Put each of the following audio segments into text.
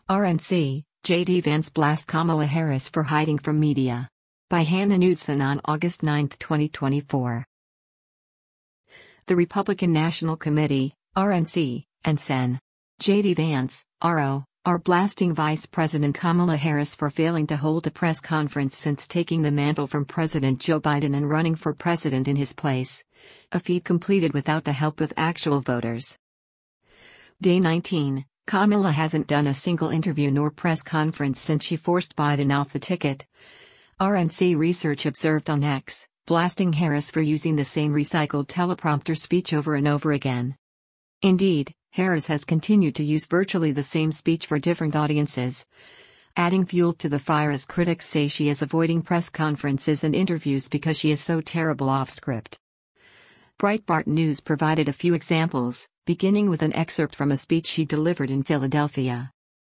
RNC, J.D. Vance blasts Kamala Harris for hiding from media. By Hannah Knudsen on August 9, 2024. The Republican National Committee, RNC, and Sen. J.D. Vance, RO, are blasting Vice President Kamala Harris for failing to hold a press conference since taking the mantle from President Joe Biden and running for president in his place. A feat completed without the help of actual voters. Day 19. Kamala hasn't done a single interview nor press conference since she forced Biden off the ticket. RNC research observed on X, blasting Harris for using the same recycled teleprompter speech over and over again. Indeed, Harris has continued to use virtually the same speech for different audiences, adding fuel to the fire as critics say she is avoiding press conferences and interviews because she is so terrible off script. Breitbart News provided a few examples, beginning with an excerpt from a speech she delivered in Philadelphia.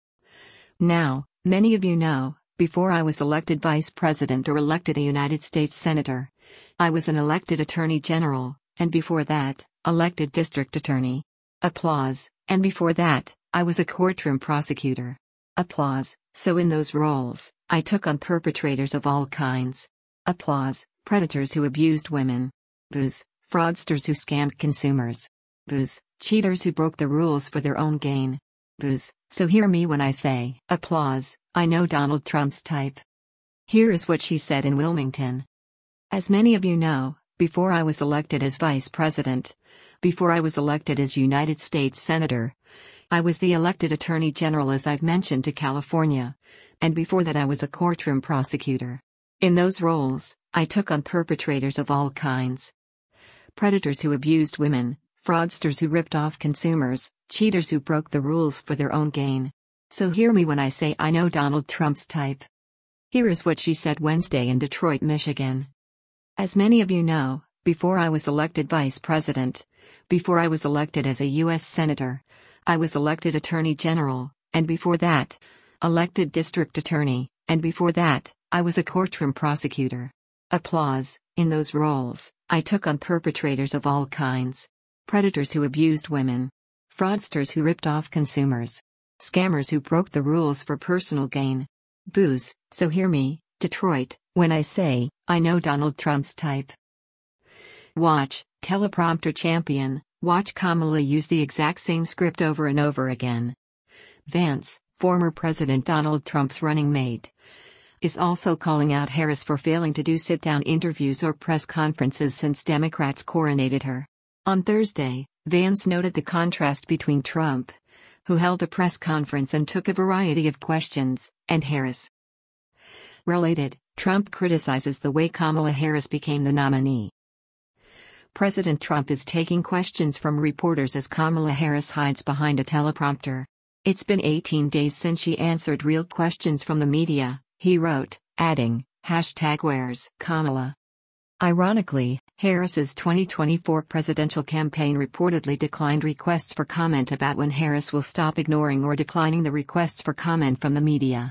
Now, many of you know, before I was elected vice president or elected a United States senator, I was an elected attorney general, and before that, elected district attorney. Applause. And before that, I was a courtroom prosecutor. Applause. So in those roles, I took on perpetrators of all kinds. Applause. Predators who abused women. Boos. Fraudsters who scammed consumers. Boos. Cheaters who broke the rules for their own gain. Boos. So hear me when I say, applause, I know Donald Trump's type. Here is what she said in Wilmington. As many of you know, before I was elected as vice president, before I was elected as United States senator, I was the elected attorney general as I've mentioned to California, and before that I was a courtroom prosecutor. In those roles, I took on perpetrators of all kinds. Predators who abused women, fraudsters who ripped off consumers, cheaters who broke the rules for their own gain. So hear me when I say I know Donald Trump's type. Here is what she said Wednesday in Detroit, Michigan. As many of you know, before I was elected vice president, before I was elected as a U.S. senator, I was elected attorney general, and before that, elected district attorney, and before that, I was a courtroom prosecutor. Applause. In those roles, I took on perpetrators of all kinds. Predators who abused women. Fraudsters who ripped off consumers. Scammers who broke the rules for personal gain. Boos. So hear me, Detroit, when I say, I know Donald Trump's type. Watch, teleprompter champion, watch Kamala use the exact same script over and over again. Vance, former President Donald Trump's running mate, is also calling out Harris for failing to do sit-down interviews or press conferences since Democrats coronated her. On Thursday, Vance noted the contrast between Trump, who held a press conference and took a variety of questions, and Harris. Related, Trump criticizes the way Kamala Harris became the nominee. President Trump is taking questions from reporters as Kamala Harris hides behind a teleprompter. It's been 18 days since she answered real questions from the media, he wrote, adding, #where's Kamala? Ironically, Harris's 2024 presidential campaign reportedly declined requests for comment about when Harris will stop ignoring or declining the requests for comment from the media.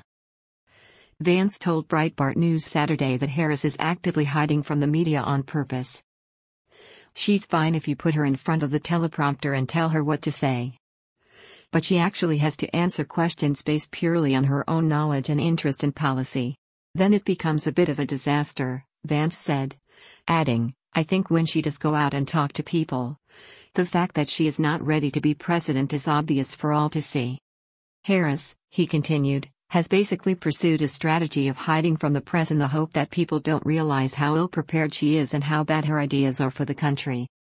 Vance told Breitbart News Saturday that Harris is actively hiding from the media on purpose. She's fine if you put her in front of the teleprompter and tell her what to say. But she actually has to answer questions based purely on her own knowledge and interest in policy. Then it becomes a bit of a disaster, Vance said, adding, I think when she does go out and talk to people, the fact that she is not ready to be president is obvious for all to see. Harris, he continued, has basically pursued a strategy of hiding from the press in the hope that people don't realize how ill-prepared she is and how bad her ideas are for the country.